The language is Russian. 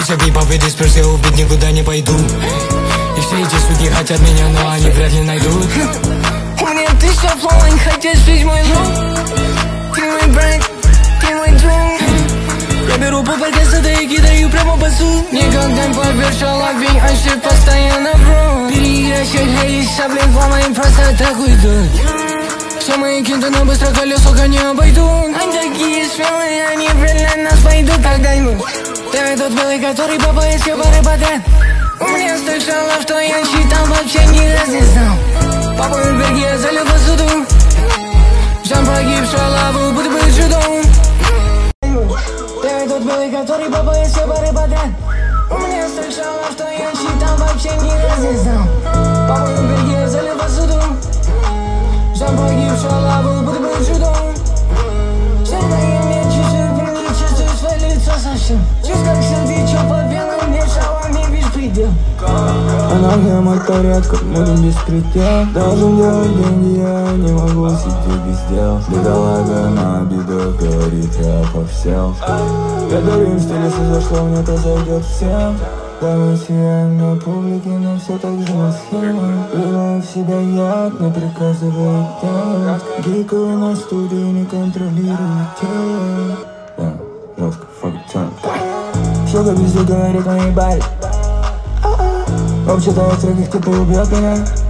Все пипапы дисперс, я убить никуда не пойду. И все эти суки хотят меня, но они вряд ли найдут. У меня 1000 флоу, они хотят спить мой лук. Ты мой брат, ты мой друг. Я беру по ПК-СД и кидаю прямо по суд. Никогда не поверь, лавинь, а все постоянно вру. Переигращик, хей, блин, ломаем, просто так уйдут. Все мои кинты на быстро колесо не обойдут. Они такие смелые, они вряд ли нас пойдут когда-нибудь. Я тот белый, который попает все пары подряд. У меня столько шалов, что я считал, вообще ни раз не знал. Папа в береге, я залил посуду. Сам погиб, шалаву, буду быть чудом. Я тот белый, который попает все пары подряд. У меня столько шалов, что я считал, вообще ни раз не знал. Папа в береге, я залил посуду. Сам погиб, шалаву, буду быть чудом. Всегда я мне чувствую свое лицо совсем. Чувств как сидит, чё по белым мне шалами без предел. Анархия мой порядок, будем беспредел. Должен делать деньги, я не могу сидеть без дел. Бедолага на обидах, говорит рэп всем. Я дарю им стиль, если зашло, мне то зайдет всем. Да мы сияем на публике, но все так же на схемах. Вливаю в себя яд, не приказываю делать. Гейкаю на студии, не контролирую тело. Да, жестко, fuck it, turn. Шуга везде говорит, он ебает. Вообще-то я в треках типа убьет меня.